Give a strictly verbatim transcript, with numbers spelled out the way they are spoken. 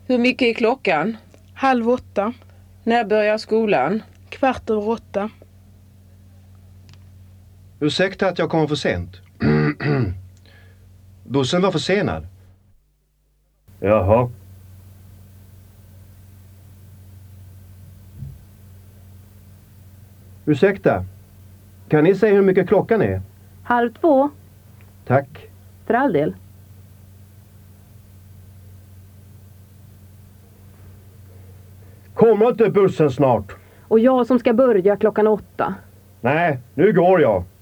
Hur mycket är klockan? Halv åtta. När börjar skolan? Kvart över åtta. Ursäkta att jag kommer för sent. Bussen var försenad. Jaha. Ursäkta. Kan ni säga hur mycket klockan är? Halv två. Tack. För all del. Kommer inte bussen snart? Och jag som ska börja klockan åtta. Nej, nu går jag.